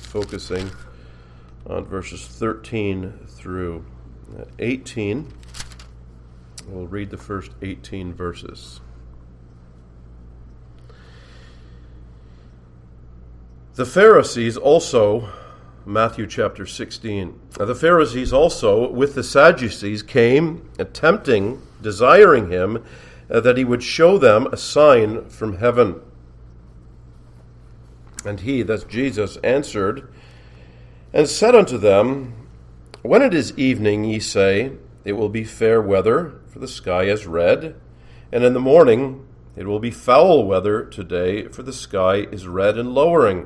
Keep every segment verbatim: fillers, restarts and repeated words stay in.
focusing on verses thirteen through eighteen. We'll read the first eighteen verses. The Pharisees also, Matthew chapter sixteen, the Pharisees also with the Sadducees came, tempting, desiring him, uh, that he would show them a sign from heaven. And he, that's Jesus, answered and said unto them, When it is evening, ye say, It will be fair weather, for the sky is red, and in the morning it will be foul weather today, for the sky is red and lowering.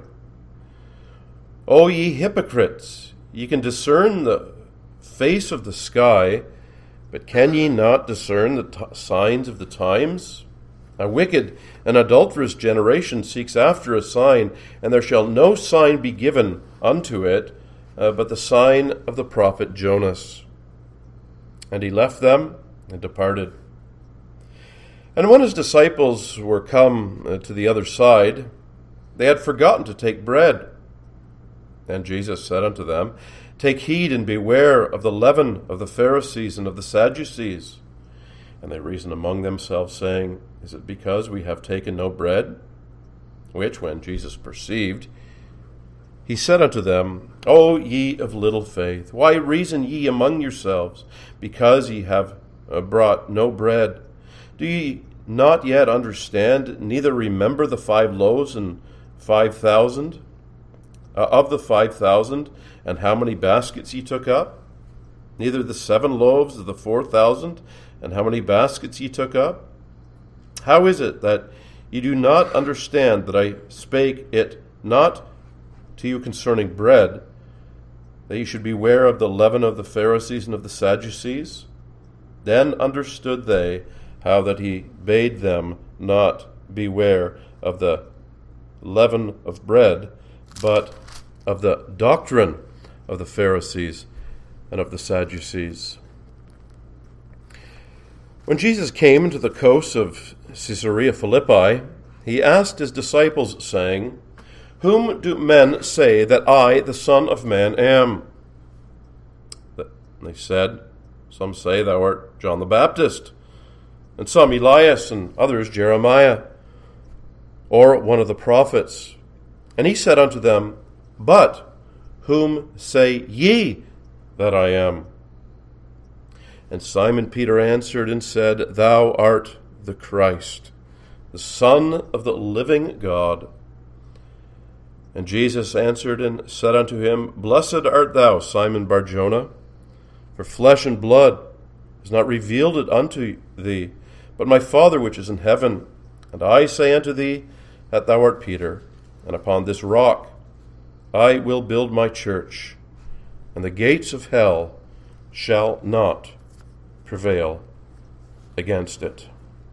O ye hypocrites, ye can discern the face of the sky, but can ye not discern the t- signs of the times? A wicked and adulterous generation seeks after a sign, and there shall no sign be given unto it, uh, but the sign of the prophet Jonas. And he left them and departed. And when his disciples were come uh, to the other side, they had forgotten to take bread. And Jesus said unto them, Take heed and beware of the leaven of the Pharisees and of the Sadducees. And they reasoned among themselves, saying, Is it because we have taken no bread? Which, when Jesus perceived, he said unto them, O ye of little faith, why reason ye among yourselves, because ye have brought no bread? Do ye not yet understand, neither remember the five loaves and five thousand? Uh, of the five thousand, and how many baskets ye took up? Neither the seven loaves of the four thousand, and how many baskets ye took up? How is it that ye do not understand that I spake it not to you concerning bread, that ye should beware of the leaven of the Pharisees and of the Sadducees? Then understood they how that he bade them not beware of the leaven of bread, but of the doctrine of the Pharisees and of the Sadducees. When Jesus came into the coast of Caesarea Philippi, he asked his disciples, saying, Whom do men say that I, the Son of Man, am? They said, Some say thou art John the Baptist, and some Elias, and others Jeremiah, or one of the prophets. And he said unto them, But whom say ye that I am? And Simon Peter answered and said, Thou art the Christ, the Son of the living God. And Jesus answered and said unto him, Blessed art thou, Simon Bar-Jonah, for flesh and blood has not revealed it unto thee, but my Father which is in heaven. And I say unto thee, that thou art Peter, and upon this rock I will build my church, and the gates of hell shall not prevail against it.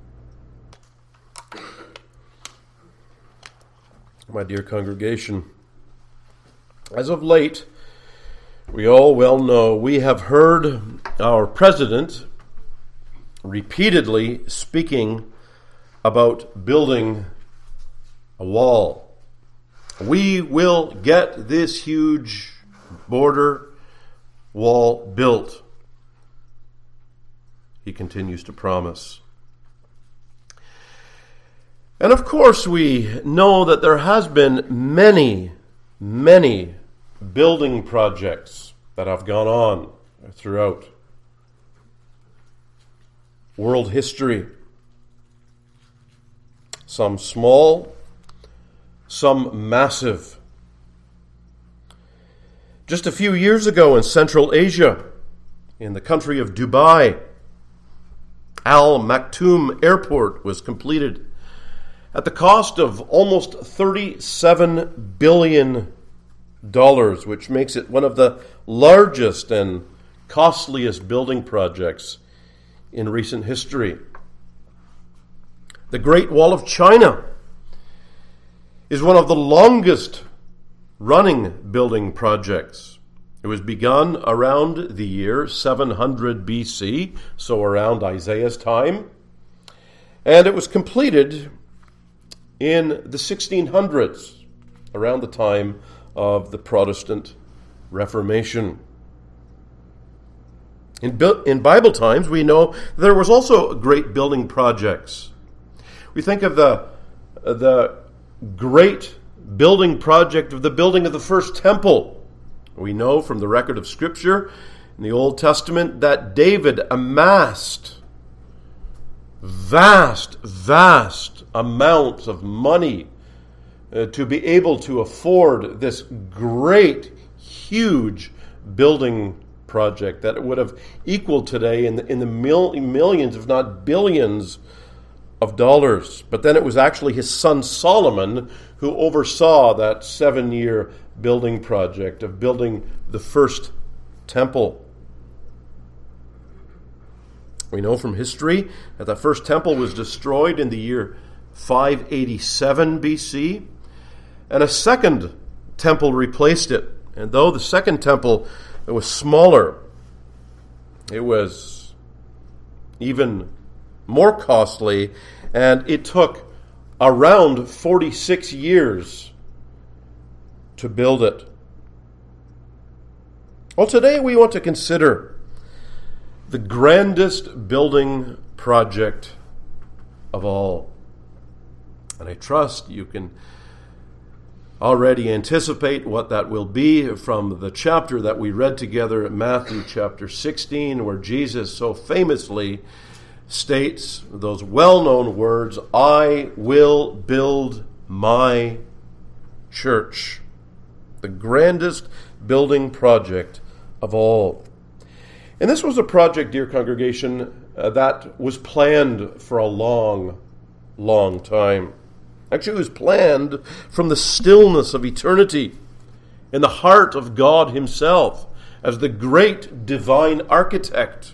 My dear congregation, as of late, we all well know we have heard our president repeatedly speaking about building a wall. We will get this huge border wall built, he continues to promise. And of course we know that there has been many, many building projects that have gone on throughout world history. Some small, some massive. Just a few years ago in Central Asia, in the country of Dubai, Al Maktoum Airport was completed at the cost of almost thirty-seven billion dollars, which makes it one of the largest and costliest building projects in recent history. The Great Wall of China is one of the longest running building projects. It was begun around the year seven hundred B C, so around Isaiah's time, and it was completed in the sixteen hundreds, around the time of the Protestant Reformation. In, in Bible times, we know there was also great building projects. We think of the, the great building project of the building of the first temple. We know from the record of Scripture in the Old Testament that David amassed vast, vast amounts of money uh, to be able to afford this great, huge building project that would have equaled today in the, in the mil- millions, if not billions, of dollars. But then it was actually his son Solomon who oversaw that seven-year building project of building the first temple. We know from history that the first temple was destroyed in the year five eighty-seven B C, and a second temple replaced it. And though the second temple it was smaller, it was even more costly, and it took around forty-six years to build it. Well, today we want to consider the grandest building project of all. And I trust you can already anticipate what that will be from the chapter that we read together at Matthew chapter sixteen, where Jesus so famously states those well-known words, "I will build my church." The grandest building project of all. And this was a project, dear congregation, uh, that was planned for a long, long time. Actually, it was planned from the stillness of eternity in the heart of God himself as the great divine architect.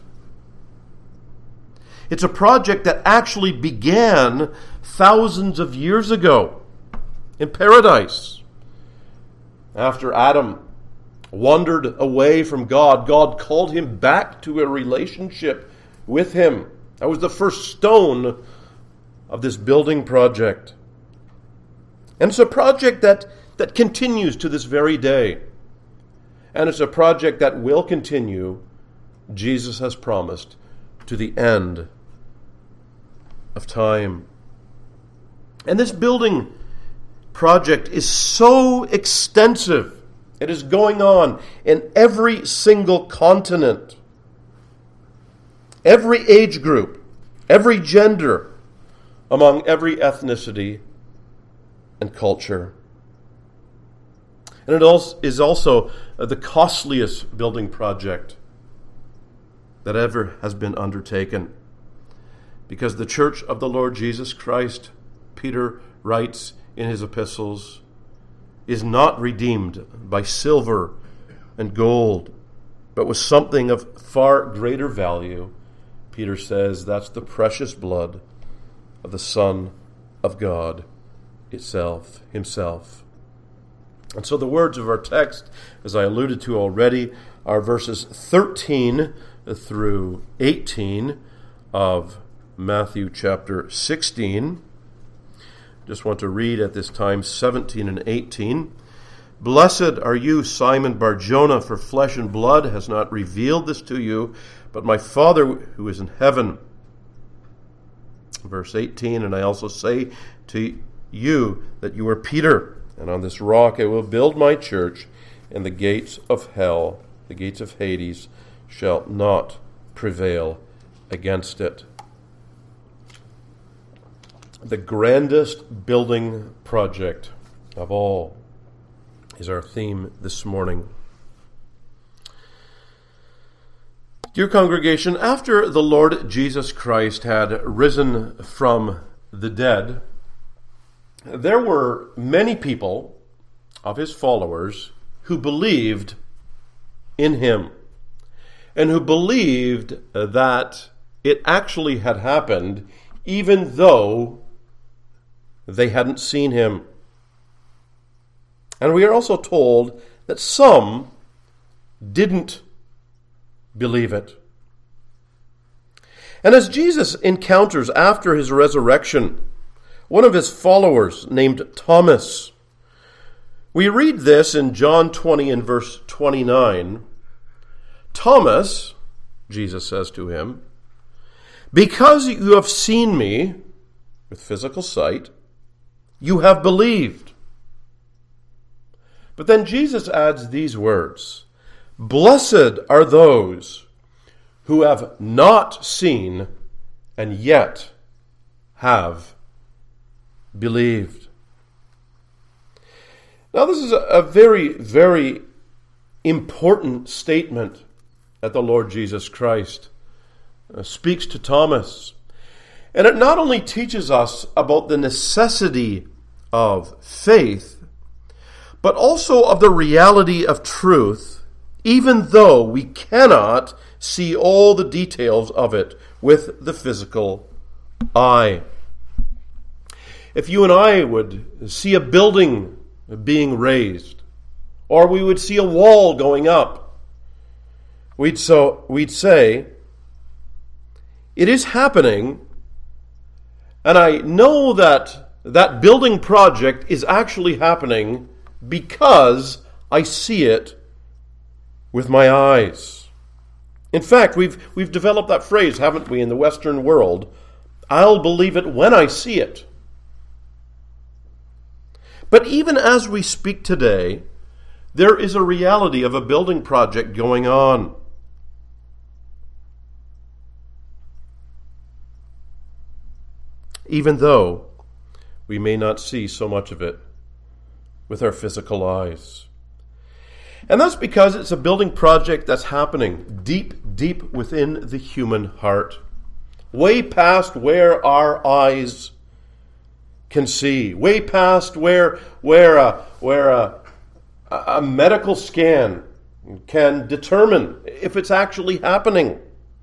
It's a project that actually began thousands of years ago in paradise. After Adam wandered away from God, God called him back to a relationship with him. That was the first stone of this building project. And it's a project that, that continues to this very day. And it's a project that will continue, Jesus has promised, to the end of time. And this building project is so extensive. It is going on in every single continent, every age group, every gender, among every ethnicity and culture. And it is also the costliest building project that ever has been undertaken. Because the church of the Lord Jesus Christ, Peter writes in his epistles, is not redeemed by silver and gold, but with something of far greater value. Peter says that's the precious blood of the Son of God itself, himself. And so the words of our text, as I alluded to already, are verses thirteen through eighteen of Matthew chapter sixteen. Just want to read at this time seventeen and eighteen. "Blessed are you, Simon Bar-Jonah, for flesh and blood has not revealed this to you, but my Father who is in heaven." Verse eighteen, "And I also say to you that you are Peter, and on this rock I will build my church, and the gates of hell, the gates of Hades, shall not prevail against it." The grandest building project of all is our theme this morning. Dear congregation, after the Lord Jesus Christ had risen from the dead, there were many people of his followers who believed in him and who believed that it actually had happened even though they hadn't seen him. And we are also told that some didn't believe it. And as Jesus encounters after his resurrection one of his followers named Thomas, We read this in John twenty and verse twenty-nine. Thomas, Jesus says to him, because you have seen me with physical sight, you have believed. But then Jesus adds these words, blessed are those who have not seen and yet have believed. Now this is a very, very important statement that the Lord Jesus Christ uh, speaks to Thomas. And it not only teaches us about the necessity of faith, but also of the reality of truth, even though we cannot see all the details of it with the physical eye. If you and I would see a building being raised, or we would see a wall going up, we'd so we'd say, it is happening, and I know that that building project is actually happening because I see it with my eyes. In fact, we've we've developed that phrase, haven't we, in the Western world? I'll believe it when I see it. But even as we speak today, there is a reality of a building project going on. Even though we may not see so much of it with our physical eyes. And that's because it's a building project that's happening deep, deep within the human heart. Way past where our eyes can see. Way past where, where, a, where a, a medical scan can determine if it's actually happening.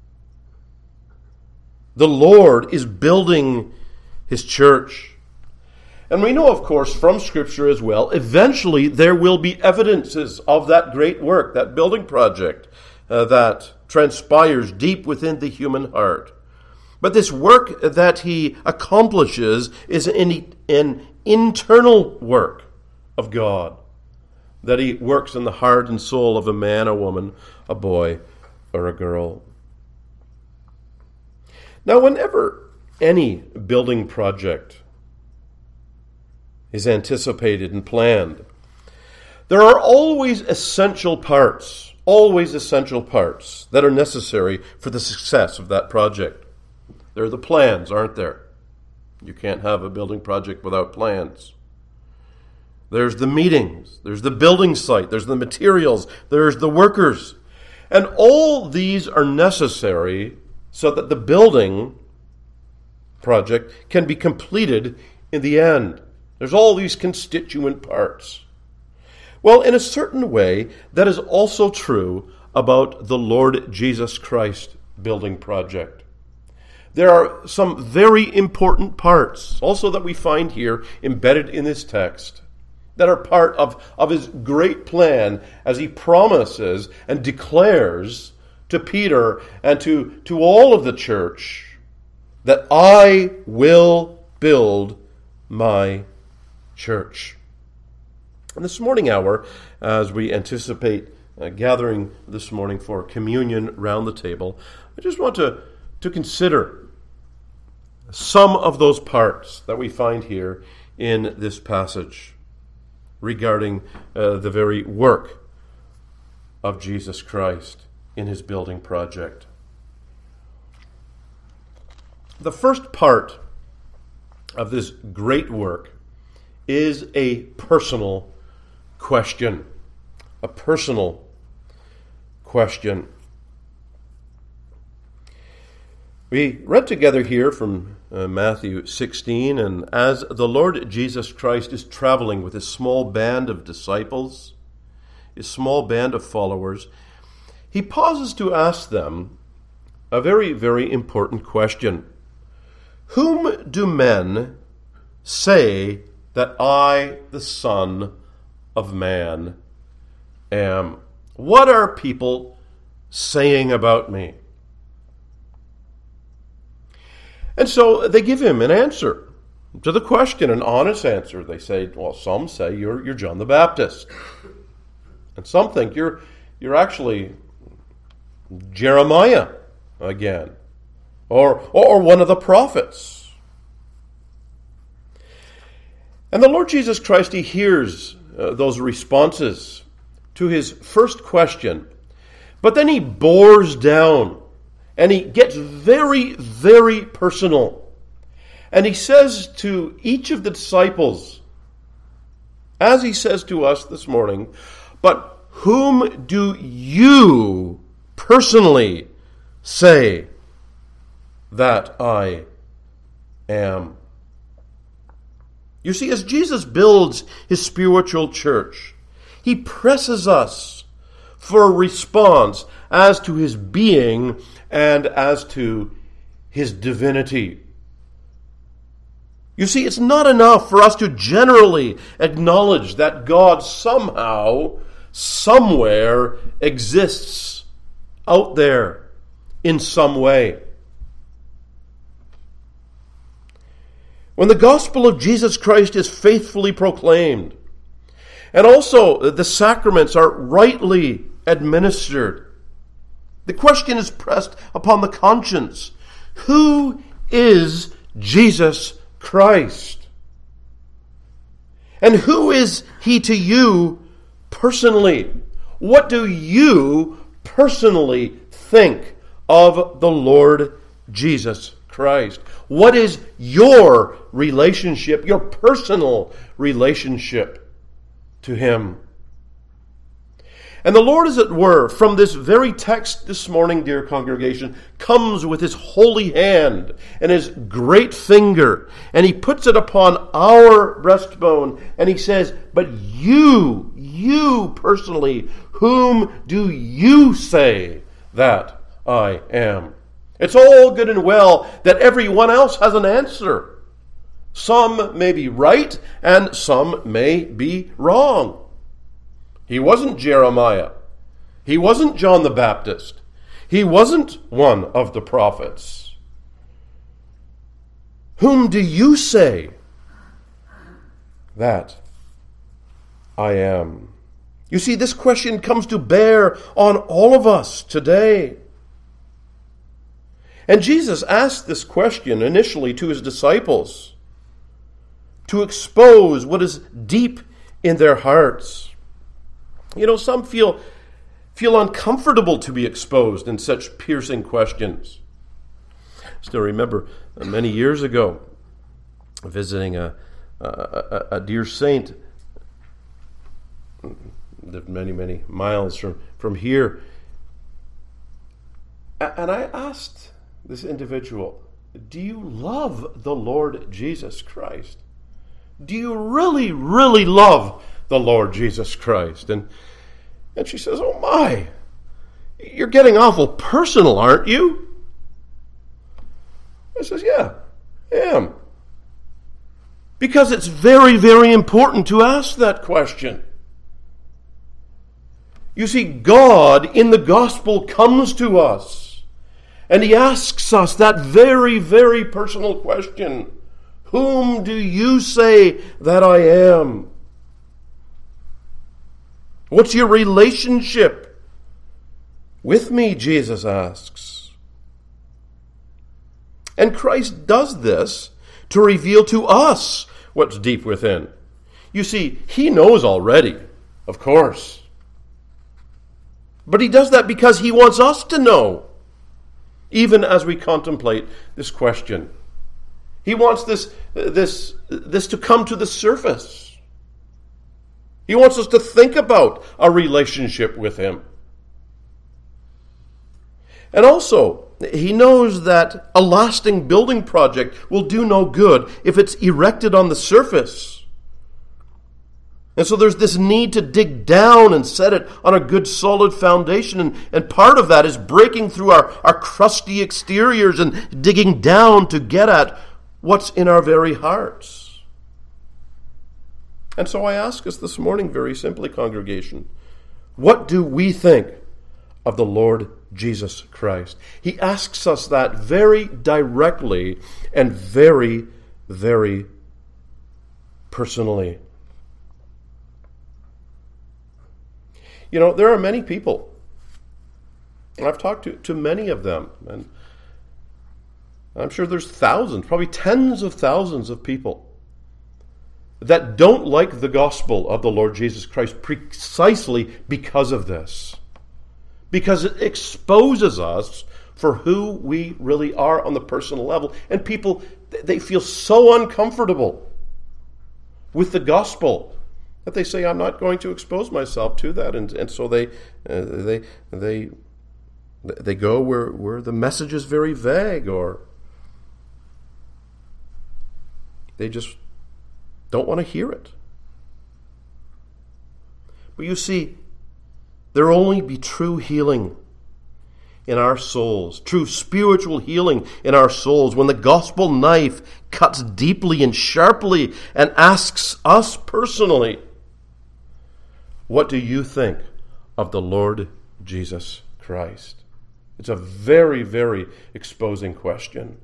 The Lord is building His church. And we know, of course, from Scripture as well, eventually there will be evidences of that great work, that building project uh, that transpires deep within the human heart. But this work that He accomplishes is an, an internal work of God, that He works in the heart and soul of a man, a woman, a boy, or a girl. Now, whenever any building project is anticipated and planned, there are always essential parts, always essential parts that are necessary for the success of that project. There are the plans, aren't there? You can't have a building project without plans. There's the meetings, there's the building site, there's the materials, there's the workers. And all these are necessary so that the building project can be completed in the end. There's all these constituent parts. Well, in a certain way, that is also true about the Lord Jesus Christ building project. There are some very important parts also that we find here embedded in this text that are part of, of His great plan as He promises and declares to Peter and to, to all of the church that I will build my church. In this morning hour, as we anticipate uh, gathering this morning for communion round the table, I just want to, to consider some of those parts that we find here in this passage regarding uh, the very work of Jesus Christ in His building project. The first part of this great work is a personal question. A personal question. We read together here from uh, Matthew sixteen, and as the Lord Jesus Christ is traveling with His small band of disciples, His small band of followers, He pauses to ask them a very, very important question. Whom do men say that I, the Son of Man, am? What are people saying about me? And so they give Him an answer. to the question, an honest answer. They say, well, some say you're you're John the Baptist. And some think you're you're actually Jeremiah again. Or or one of the prophets. And the Lord Jesus Christ, he hears uh, those responses to his first question. But then he bores down and he gets very, very personal. And he says to each of the disciples, as he says to us this morning, but whom do you personally say that I am? You see, as Jesus builds his spiritual church, he presses us for a response as to his being and as to his divinity. You see, it's not enough for us to generally acknowledge that God somehow, somewhere, exists out there in some way. When the gospel of Jesus Christ is faithfully proclaimed, and also the sacraments are rightly administered, the question is pressed upon the conscience: who is Jesus Christ? And who is he to you personally? What do you personally think of the Lord Jesus Christ? What is your relationship, your personal relationship to him? And the Lord, as it were, from this very text this morning, dear congregation, comes with his holy hand and his great finger, and he puts it upon our breastbone, and he says, but you, you personally, whom do you say that I am? It's all good and well that everyone else has an answer. Some may be right, and some may be wrong. He wasn't Jeremiah. He wasn't John the Baptist. He wasn't one of the prophets. Whom do you say that I am? You see, this question comes to bear on all of us today. And Jesus asked this question initially to his disciples to expose what is deep in their hearts. You know, some feel feel uncomfortable to be exposed in such piercing questions. I still remember uh, many years ago visiting a, a, a, a dear saint, lived many, many miles from, from here. And I asked this individual, do you love the Lord Jesus Christ? Do you really, really love the Lord Jesus Christ? And and she says, oh my, you're getting awful personal, aren't you? I says, yeah, I am. Because it's very, very important to ask that question. You see, God in the gospel comes to us, and he asks us that very, very personal question: whom do you say that I am? What's your relationship with me, Jesus asks. And Christ does this to reveal to us what's deep within. You see, he knows already, of course. But he does that because he wants us to know, even as we contemplate this question. He wants this, this, this to come to the surface. He wants us to think about our relationship with him. And also, he knows that a lasting building project will do no good if it's erected on the surface. And so there's this need to dig down and set it on a good solid foundation. And, and part of that is breaking through our, our crusty exteriors and digging down to get at what's in our very hearts. And so I ask us this morning, very simply, congregation, what do we think of the Lord Jesus Christ? He asks us that very directly and very, very personally. You know, there are many people, and I've talked to, to many of them, and I'm sure there's thousands, probably tens of thousands of people that don't like the gospel of the Lord Jesus Christ precisely because of this. Because it exposes us for who we really are on the personal level. And people, they feel so uncomfortable with the gospel that they say, I'm not going to expose myself to that. And, and so they, uh, they, they, they go where, where the message is very vague, or they just don't want to hear it. But you see, there will only be true healing in our souls, true spiritual healing in our souls, when the gospel knife cuts deeply and sharply and asks us personally, what do you think of the Lord Jesus Christ? It's a very, very exposing question.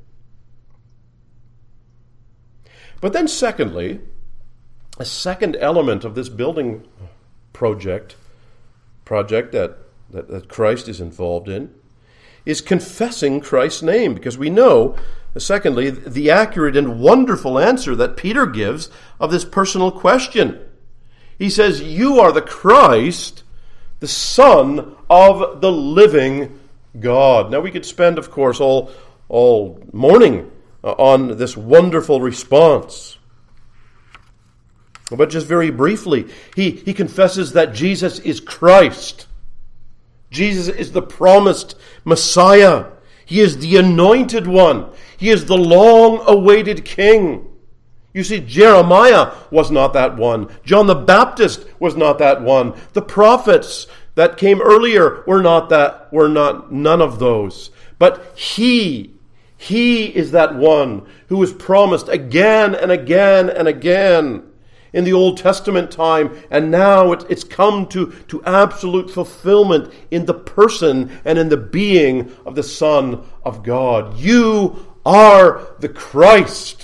But then secondly, a second element of this building project, project that, that, that Christ is involved in, is confessing Christ's name. Because we know, secondly, the accurate and wonderful answer that Peter gives of this personal question. He says, you are the Christ, the Son of the living God. Now we could spend, of course, all, all morning on this wonderful response. But just very briefly, he, he confesses that Jesus is Christ. Jesus is the promised Messiah. He is the anointed one. He is the long-awaited King. You see, Jeremiah was not that one. John the Baptist was not that one. The prophets that came earlier were not that, were not none of those. But he, he is that one who was promised again and again and again in the Old Testament time, and now it, it's come to, to absolute fulfillment in the person and in the being of the Son of God. You are the Christ,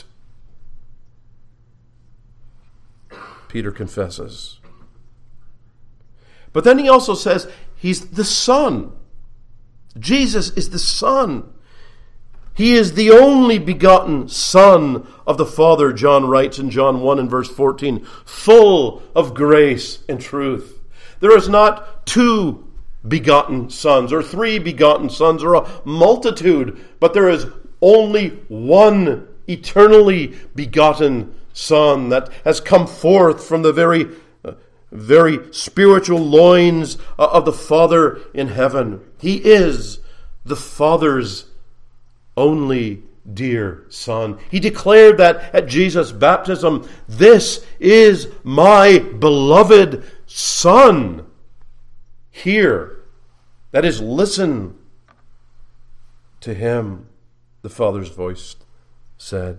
Peter confesses. But then he also says he's the Son. Jesus is the Son. He is the only begotten Son of the Father, John writes in John one and verse fourteen, full of grace and truth. There is not two begotten sons or three begotten sons or a multitude, but there is only one eternally begotten Son that has come forth from the very, uh, very spiritual loins of the Father in heaven. He is the Father's only dear Son. He declared that at Jesus' baptism, this is my beloved Son. Hear, that is, listen to him, the Father's voice said.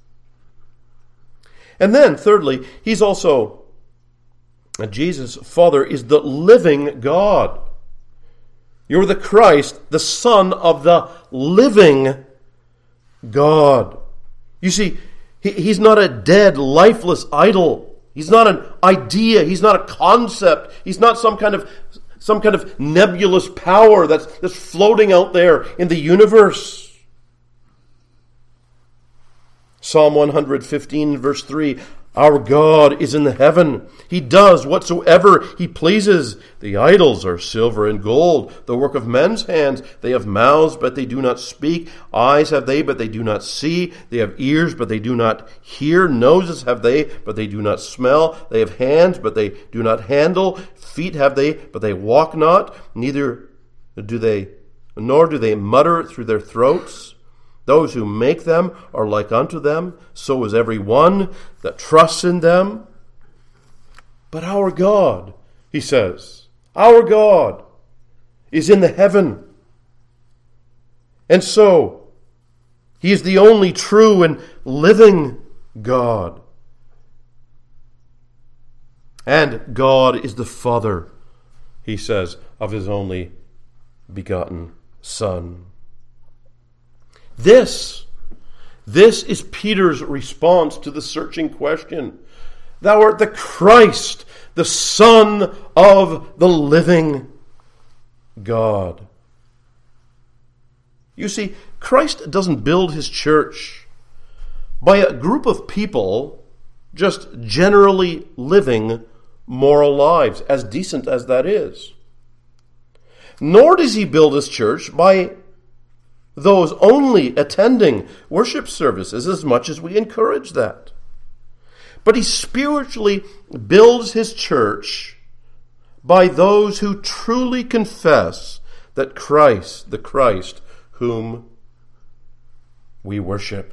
And then, thirdly, he's also, Jesus, Father, is the living God. You're the Christ, the Son of the living God. You see, he, he's not a dead, lifeless idol. He's not an idea. He's not a concept. He's not some kind of some kind of nebulous power that's, that's floating out there in the universe. Psalm one fifteen, verse three, our God is in the heaven. He does whatsoever he pleases. The idols are silver and gold, the work of men's hands. They have mouths, but they do not speak. Eyes have they, but they do not see. They have ears, but they do not hear. Noses have they, but they do not smell. They have hands, but they do not handle. Feet have they, but they walk not. Neither do they, nor do they mutter through their throats. Those who make them are like unto them, so is every one that trusts in them. But our God, he says, our God is in the heaven. And so, he is the only true and living God. And God is the Father, he says, of his only begotten Son. This, this is Peter's response to the searching question. Thou art the Christ, the Son of the living God. You see, Christ doesn't build his church by a group of people just generally living moral lives, as decent as that is. Nor does he build his church by those only attending worship services, as much as we encourage that. But he spiritually builds his church by those who truly confess that Christ, the Christ whom we worship.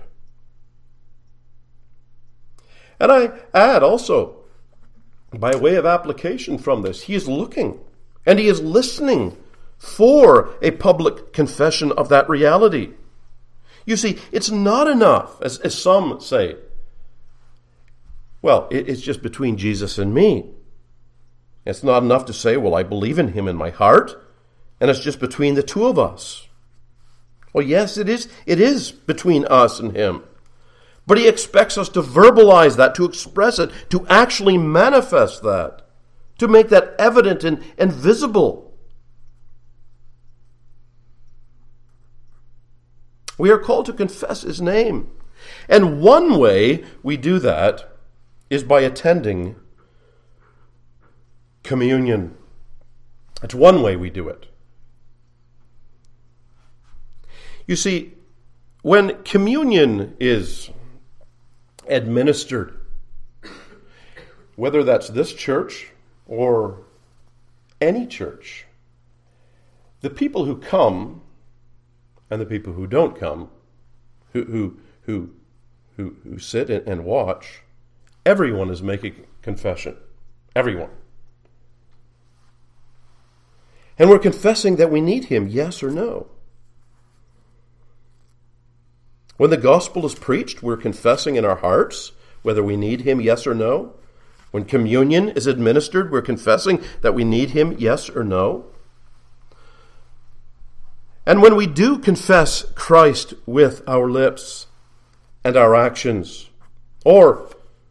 And I add also, by way of application from this, he is looking and he is listening for a public confession of that reality. You see, it's not enough, as, as some say, well, it, it's just between Jesus and me. It's not enough to say, well, I believe in him in my heart, and it's just between the two of us. Well, yes, it is. It is between us and him. But he expects us to verbalize that, to express it, to actually manifest that, to make that evident and, and visible. We are called to confess his name. And one way we do that is by attending communion. It's one way we do it. You see, when communion is administered, whether that's this church or any church, the people who come and the people who don't come, who who who who, who sit and watch, everyone is making confession. Everyone. And we're confessing that we need him, yes or no. When the gospel is preached, we're confessing in our hearts whether we need him, yes or no. When communion is administered, we're confessing that we need him, yes or no. And when we do confess Christ with our lips and our actions, or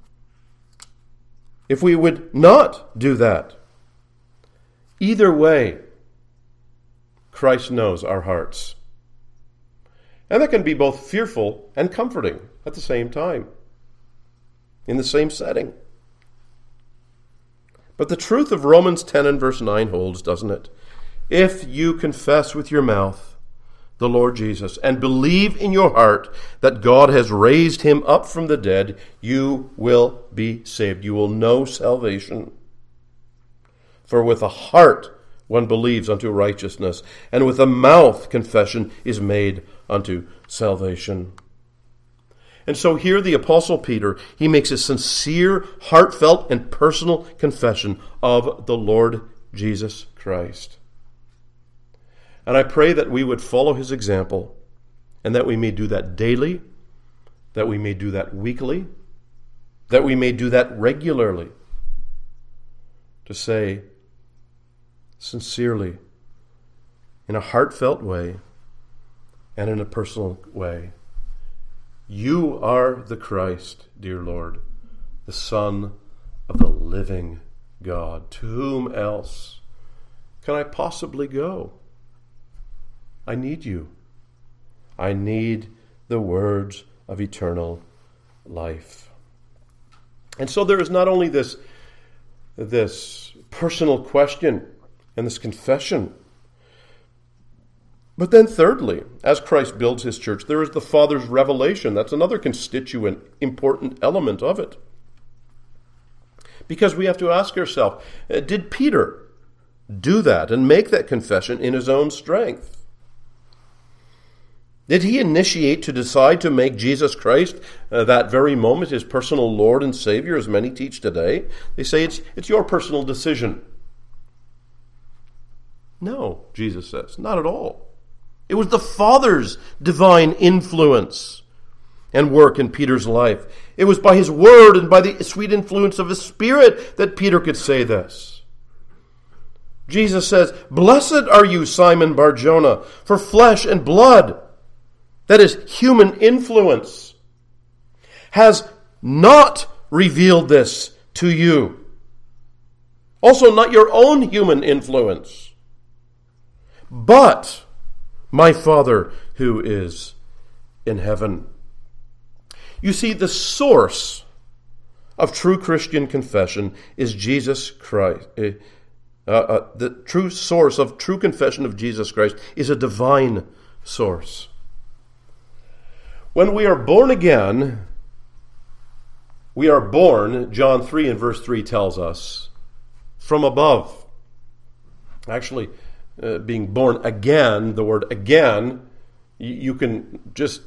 if we would not do that, either way, Christ knows our hearts. And that can be both fearful and comforting at the same time, in the same setting. But the truth of Romans ten and verse nine holds, doesn't it? If you confess with your mouth the Lord Jesus and believe in your heart that God has raised him up from the dead, you will be saved. You will know salvation. For with the heart one believes unto righteousness, and with the mouth confession is made unto salvation. And so here the Apostle Peter, he makes a sincere, heartfelt, and personal confession of the Lord Jesus Christ. And I pray that we would follow his example, and that we may do that daily, that we may do that weekly, that we may do that regularly, to say sincerely, in a heartfelt way, and in a personal way, you are the Christ, dear Lord, the Son of the living God. To whom else can I possibly go? I need you. I need the words of eternal life. And so there is not only this, this personal question and this confession, but then thirdly, as Christ builds his church, there is the Father's revelation. That's another constituent, important element of it. Because we have to ask ourselves, did Peter do that and make that confession in his own strength? Did he initiate to decide to make Jesus Christ uh, that very moment his personal Lord and Savior, as many teach today? They say it's, it's your personal decision. No, Jesus says, not at all. It was the Father's divine influence and work in Peter's life. It was by his word and by the sweet influence of his Spirit that Peter could say this. Jesus says, "Blessed are you, Simon Bar-Jonah, for flesh and blood," that is, human influence, "has not revealed this to you. Also, not your own human influence, but my Father who is in heaven. You see, the source of true Christian confession is Jesus Christ. Uh, uh, the true source of true confession of Jesus Christ is a divine source. When we are born again, we are born, John three and verse three tells us, from above. Actually, uh, being born again, the word again, you, you can just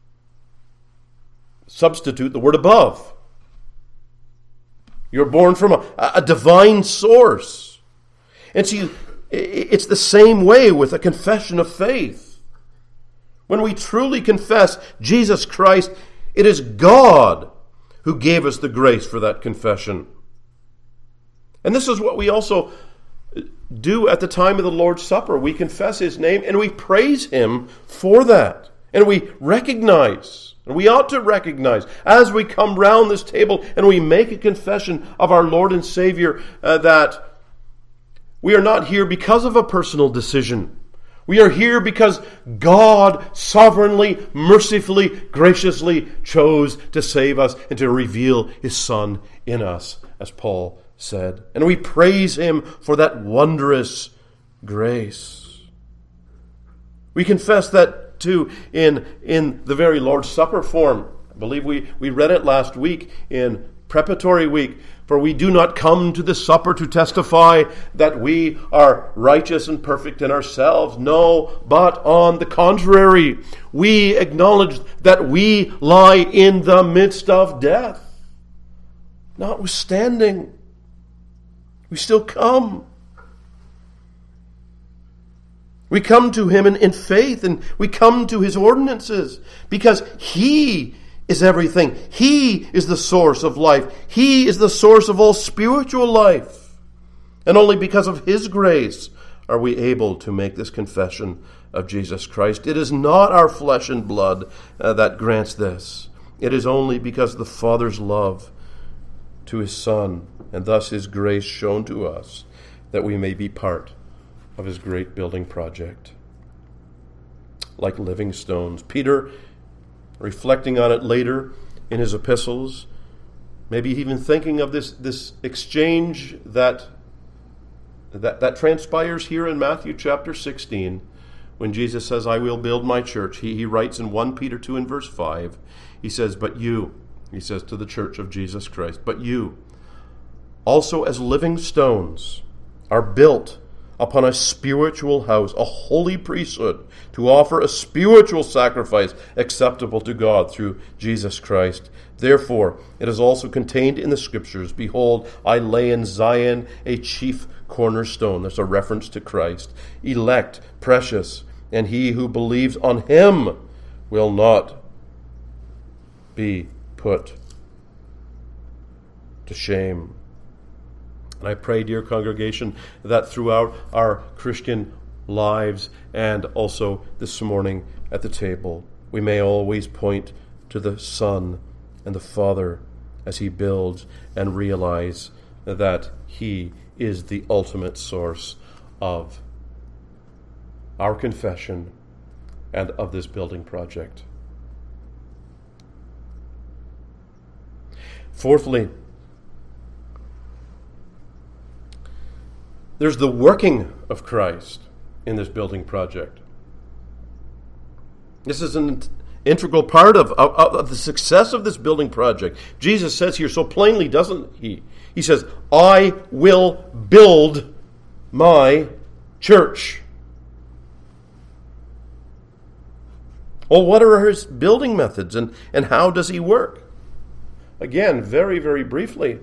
substitute the word above. You're born from a, a divine source. And see, it's the same way with a confession of faith. When we truly confess Jesus Christ, it is God who gave us the grace for that confession. And this is what we also do at the time of the Lord's Supper. We confess His name and we praise Him for that. And we recognize, and we ought to recognize, as we come round this table and we make a confession of our Lord and Savior, uh, that we are not here because of a personal decision. We are here because God sovereignly, mercifully, graciously chose to save us and to reveal His Son in us, as Paul said. And we praise Him for that wondrous grace. We confess that too in, in the very Lord's Supper form. I believe we, we read it last week in preparatory week. For we do not come to the supper to testify that we are righteous and perfect in ourselves. No, but on the contrary, we acknowledge that we lie in the midst of death. Notwithstanding, we still come. We come to Him in, in faith, and we come to His ordinances because He is everything. He is the source of life. He is the source of all spiritual life. And only because of His grace are we able to make this confession of Jesus Christ. It is not our flesh and blood uh, that grants this. It is only because of the Father's love to His Son, and thus His grace shown to us, that we may be part of His great building project. Like living stones. Peter, reflecting on it later in his epistles, maybe even thinking of this, this exchange that, that, that transpires here in Matthew chapter sixteen, when Jesus says, I will build my church. He, he writes in First Peter two and verse five, he says, but you, he says to the church of Jesus Christ, but you, also as living stones, are built upon a spiritual house, a holy priesthood, to offer a spiritual sacrifice acceptable to God through Jesus Christ. Therefore, it is also contained in the Scriptures, behold, I lay in Zion a chief cornerstone. There's a reference to Christ. Elect, precious, and he who believes on Him will not be put to shame. And I pray, dear congregation, that throughout our Christian lives and also this morning at the table, we may always point to the Son and the Father as He builds and realize that He is the ultimate source of our confession and of this building project. Fourthly, there's the working of Christ in this building project. This is an integral part of, of, of the success of this building project. Jesus says here so plainly, doesn't He? He says, I will build my church. Well, what are His building methods, and, and how does He work? Again, very, very briefly,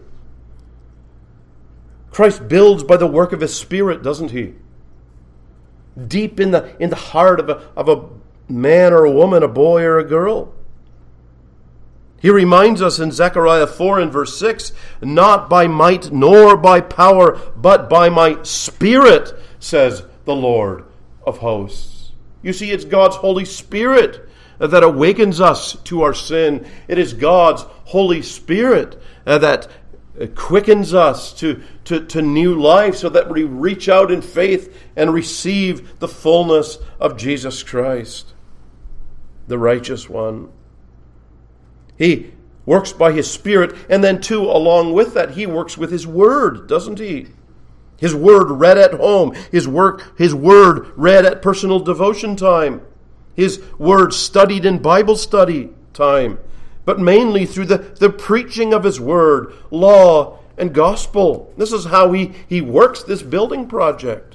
Christ builds by the work of His Spirit, doesn't He? Deep in the in the heart of a, of a man or a woman, a boy or a girl. He reminds us in Zechariah four and verse six, not by might nor by power, but by my Spirit, says the Lord of hosts. You see, it's God's Holy Spirit that awakens us to our sin. It is God's Holy Spirit that quickens us to, to, to new life so that we reach out in faith and receive the fullness of Jesus Christ, the righteous one. He works by his Spirit, and then too, along with that, he works with his word, doesn't he? His word read at home, his work, his word read at personal devotion time, his word studied in Bible study time, but mainly through the, the preaching of his word, law, and gospel. This is how he, he works this building project.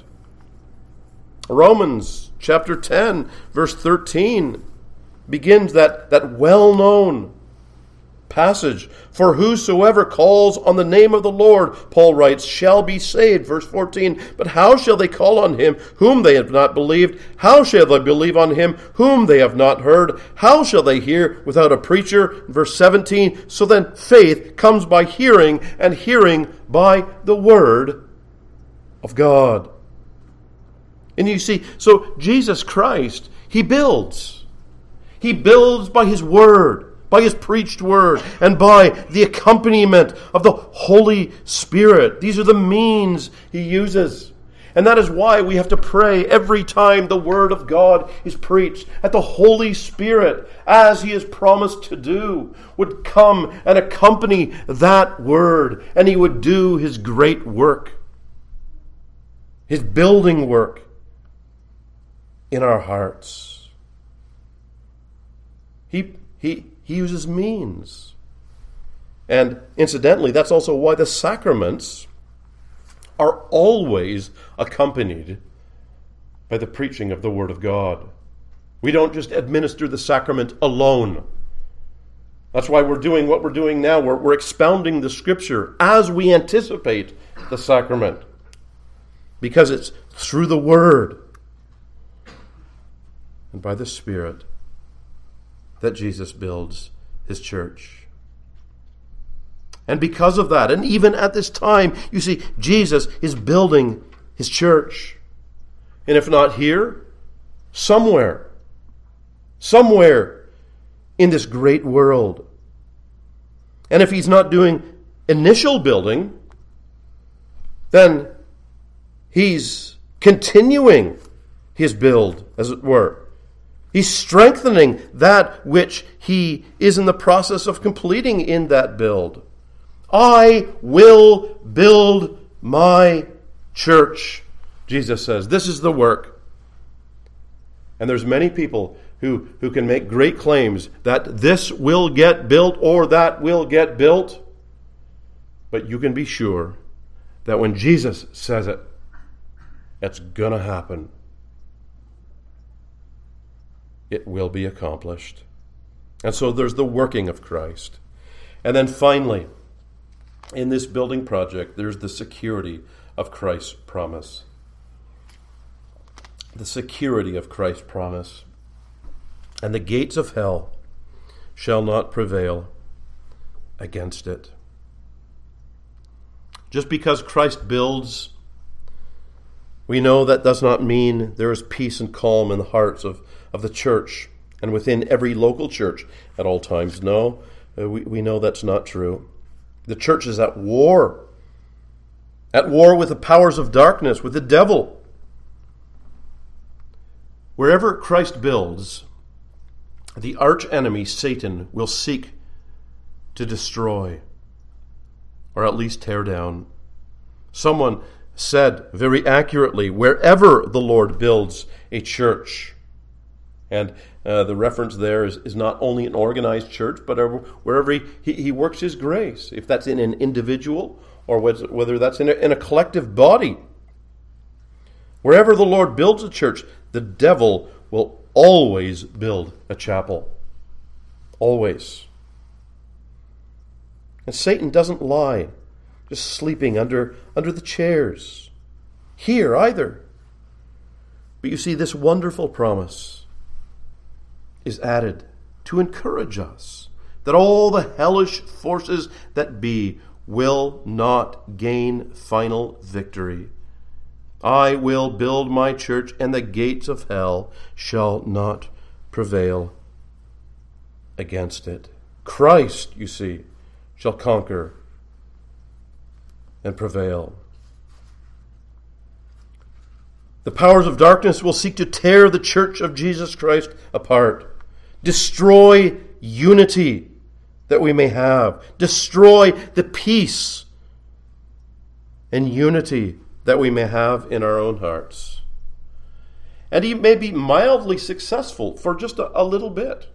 Romans chapter ten, verse thirteen, begins that, that well-known passage. For whosoever calls on the name of the Lord, Paul writes, shall be saved. Verse fourteen, but how shall they call on him whom they have not believed? How shall they believe on him whom they have not heard? How shall they hear without a preacher? Verse seventeen, so then faith comes by hearing, and hearing by the word of God. And you see, so Jesus Christ, he builds. He builds by his word, by his preached word, and by the accompaniment of the Holy Spirit. These are the means he uses. And that is why we have to pray every time the word of God is preached, that the Holy Spirit, as he has promised to do, would come and accompany that word, and he would do his great work, his building work in our hearts. He, he, he uses means. And incidentally, that's also why the sacraments are always accompanied by the preaching of the Word of God. We don't just administer the sacrament alone. That's why we're doing what we're doing now. We're, we're expounding the Scripture as we anticipate the sacrament, because it's through the Word and by the Spirit that Jesus builds his church. And because of that, and even at this time, you see, Jesus is building his church. And if not here, somewhere, somewhere in this great world. And if he's not doing initial building, then he's continuing his build, as it were. He's strengthening that which he is in the process of completing in that build. I will build my church, Jesus says. This is the work. And there's many people who, who can make great claims that this will get built or that will get built. But you can be sure that when Jesus says it, it's going to happen. It will be accomplished. And so there's the working of Christ. And then finally, in this building project, there's the security of Christ's promise. The security of Christ's promise. And the gates of hell shall not prevail against it. Just because Christ builds, we know that does not mean there is peace and calm in the hearts of, of the church and within every local church at all times. No, we, we know that's not true. The church is at war. At war with the powers of darkness, with the devil. Wherever Christ builds, the archenemy, Satan, will seek to destroy, or at least tear down. Someone said very accurately, wherever the Lord builds a church, and uh, the reference there is, is not only an organized church, but wherever he, he, he works his grace, if that's in an individual or whether that's in a, in a collective body. Wherever the Lord builds a church, the devil will always build a chapel. Always. And Satan doesn't lie, just sleeping under, under the chairs here either. But you see, this wonderful promise is added to encourage us that all the hellish forces that be will not gain final victory. I will build my church, and the gates of hell shall not prevail against it. Christ, you see, shall conquer and prevail. The powers of darkness will seek to tear the church of Jesus Christ apart, destroy unity that we may have, destroy the peace and unity that we may have in our own hearts. And he may be mildly successful for just a, a little bit.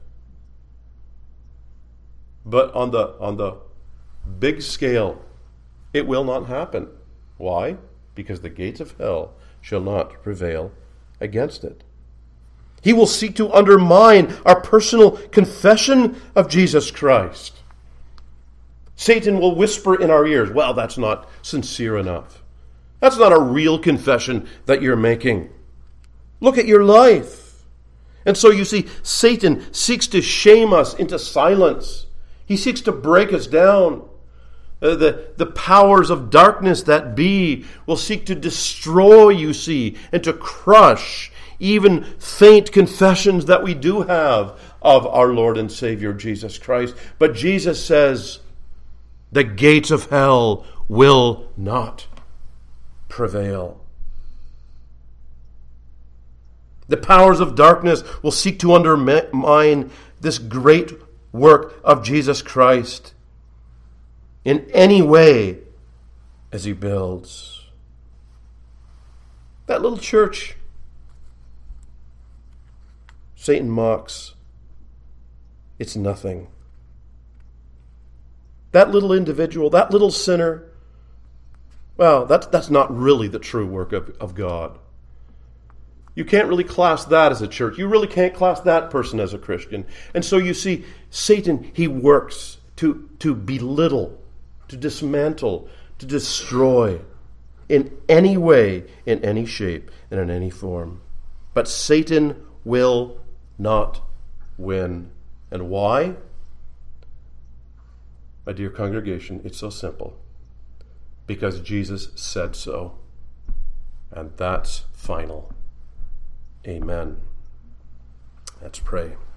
But on the on the big scale, it will not happen. Why? Because the gates of hell shall not prevail against it. He will seek to undermine our personal confession of Jesus Christ. Satan will whisper in our ears, well, that's not sincere enough. That's not a real confession that you're making. Look at your life. And so you see, Satan seeks to shame us into silence. He seeks to break us down. Uh, the, the powers of darkness that be will seek to destroy, you see, and to crush even faint confessions that we do have of our Lord and Savior Jesus Christ. But Jesus says, the gates of hell will not prevail. The powers of darkness will seek to undermine this great work of Jesus Christ in any way as he builds. That little church Satan mocks, it's nothing. That little individual, that little sinner, well, that's, that's not really the true work of, of God. You can't really class that as a church. You really can't class that person as a Christian. And so you see, Satan, he works to, to belittle, to dismantle, to destroy in any way, in any shape, and in any form. But Satan will not win. And why? My dear congregation, it's so simple. Because Jesus said so. And that's final. Amen. Let's pray.